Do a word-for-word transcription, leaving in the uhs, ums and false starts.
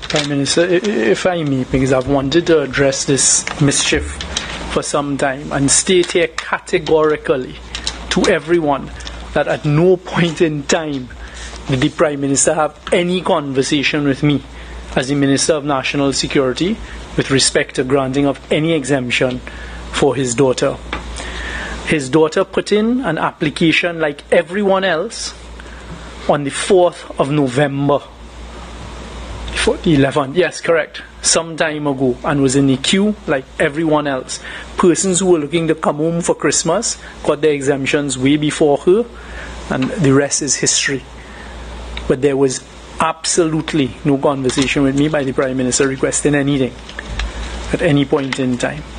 Prime Minister, if I may, because I've wanted to address this mischief for some time and state here categorically to everyone that at no point in time did the Prime Minister have any conversation with me as the Minister of National Security with respect to granting of any exemption for his daughter. His daughter put in an application like everyone else on the fourth of November. The eleventh, yes, correct, some time ago, and was in the queue like everyone else. Persons who were looking to come home for Christmas got their exemptions way before her, and the rest is history. But there was absolutely no conversation with me by the Prime Minister requesting anything at any point in time.